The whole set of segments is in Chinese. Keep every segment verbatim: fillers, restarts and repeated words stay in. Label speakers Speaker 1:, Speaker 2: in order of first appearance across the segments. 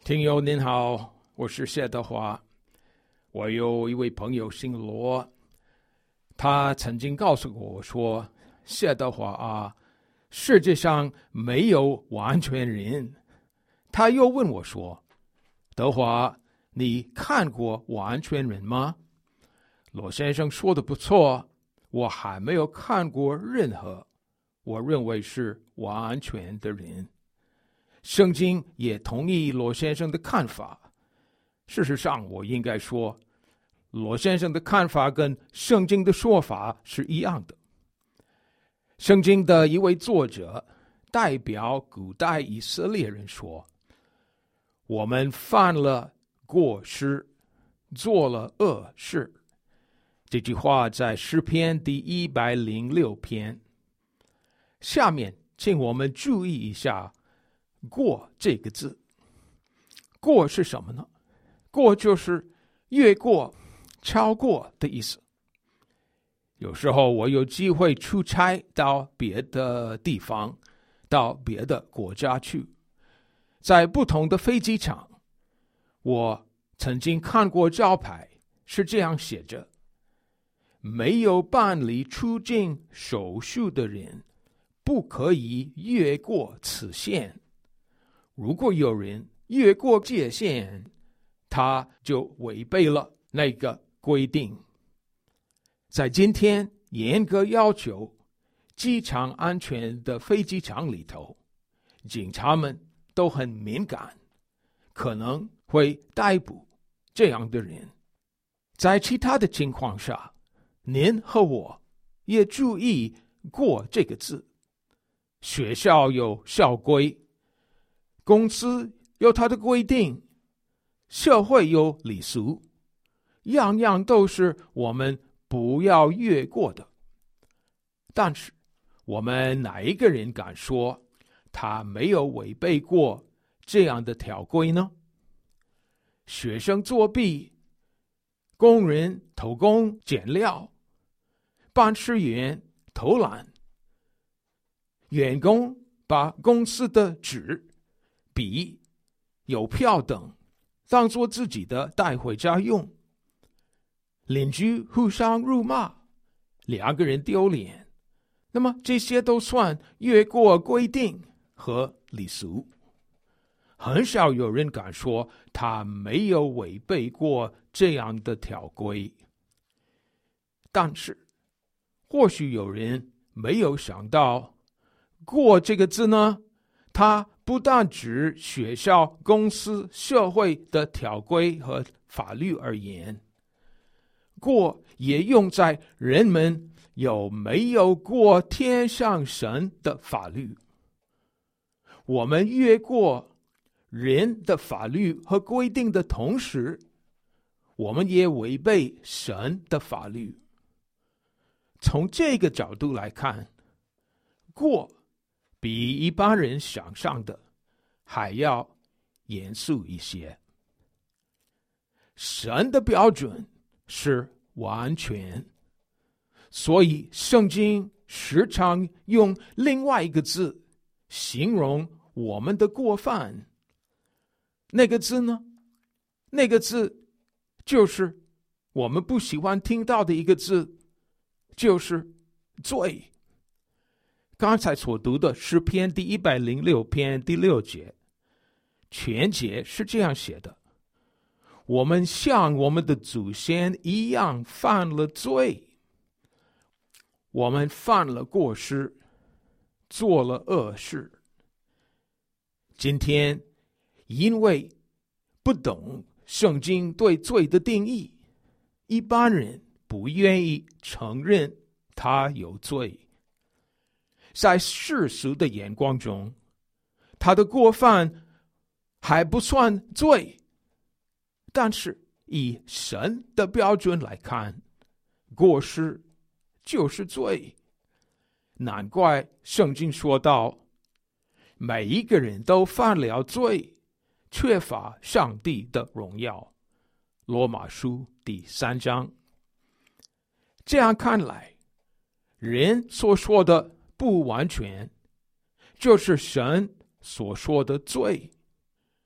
Speaker 1: 听友您好，我是谢德华。我有一位朋友姓罗，他曾经告诉我说，谢德华啊，世界上没有完全人。他又问我说，德华，你看过完全人吗？罗先生说的不错，我还没有看过任何我认为是完全的人。圣经也同意罗先生的看法。事实上，我应该说，罗先生的看法跟圣经的说法是一样的。圣经的一位作者代表古代以色列人说，我们犯了过失，做了恶事。这句话在诗篇第一百零六篇。下面请我们注意一下过这个字。过是什么呢？过就是越过、超过的意思。有时候我有机会出差到别的地方，到别的国家去，在不同的飞机场，我曾经看过招牌是这样写着，没有办理出境手续的人不可以越过此线。如果有人越过界限，他就违背了那个规定。在今天严格要求机场安全的飞机场里头，警察们都很敏感，可能会逮捕这样的人。在其他的情况下，您和我也注意过这个字。学校有校规，公司有它的规定，社会有礼俗，样样都是我们不要越过的。但是我们哪一个人敢说他没有违背过这样的条规呢？学生作弊，工人偷工减料，办事员偷懒，员工把公司的纸、笔、邮票等当作自己的带回家用，邻居互相辱骂，两个人丢脸，那么这些都算越过规定和礼俗。很少有人敢说他没有违背过这样的条规。但是或许有人没有想到，过这个字呢，它不但指学校、公司、社会的条规和法律而言，过也用在人们有没有过天上神的法律。我们越过人的法律和规定的同时，我们也违背神的法律。从这个角度来看，过比一般人想象的还要严肃一些。神的标准是完全，所以圣经时常用另外一个字形容我们的过犯。那个字呢？那个字就是我们不喜欢听到的一个字，就是罪。刚才所读的诗篇第一百零六篇第六节，全节是这样写的：我们像我们的祖先一样犯了罪，我们犯了过失，做了恶事。今天因为不懂圣经对罪的定义，一般人不愿意承认他有罪。在世俗的眼光中，他的过犯还不算罪，但是以神的标准来看，过失就是罪。难怪圣经说道，每一个人都犯了罪，缺乏上帝的荣耀。罗马书第三章。这样看来，人所说的不完全，就是神所说的罪。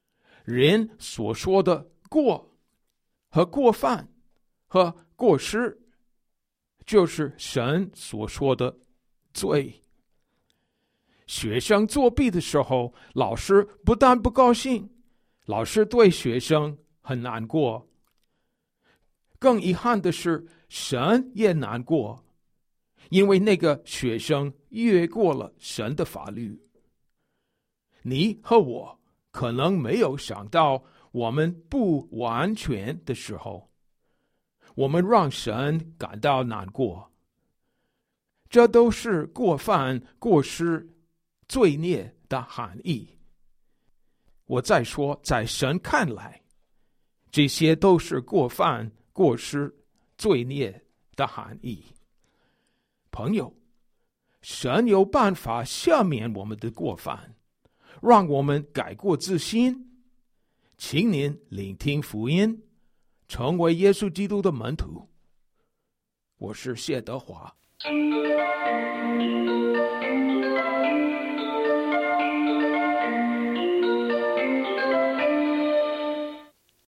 Speaker 1: 人所说的过和过犯和过失，就是神所说的罪。学生作弊的时候，老师不但不高兴，老师对学生很难过。更遗憾的是，神也难过，因为那个学生越过了神的法律。你和我可能没有想到，我们不完全的时候，我们让神感到难过。这都是过犯、过失、罪孽的含义。我再说，在神看来，这些都是过犯、过失、罪孽的含义。朋友，神有办法赦免我们的过犯，让我们改过自新。请您聆听福音，成为耶稣基督的门徒。我是谢德华。